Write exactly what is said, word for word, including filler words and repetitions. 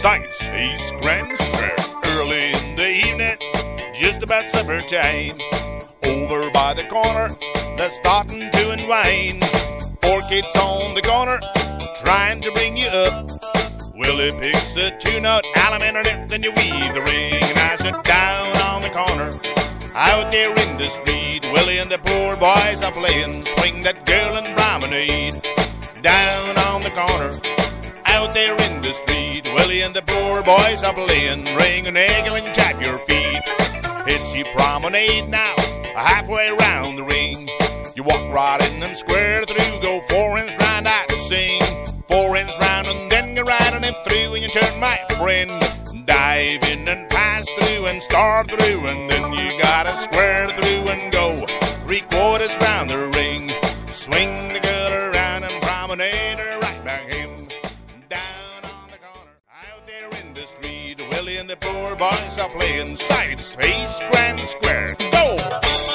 Sights, Feast, Grand Square. Early in the evening, just about supper time. Over by the corner, they're starting to unwind. Four kids on the corner, trying to bring you up. Willie picks a two-note alum underneath, then you weave the ring. And I sit down on the corner, out there in the street. Willie and the poor boys are playing Swing That Girl and Promenade. Down on the corner, out there in the street. Willie and the poor boys are playing Ring an Eagle and Tap Your Feet. It's your promenade now, halfway around the ring. You walk right in and square through, go four inch round out to sing. Four inch round and then you're riding it through, and you turn, my friend. Dive in and pass through and start through, and then you gotta square through and go three quarters round the ring. Swing the girl around and promenade her right back in. Down on the corner, out there in the street, Willie and the poor boys are playing Sights, Feast, Grand Square. Go!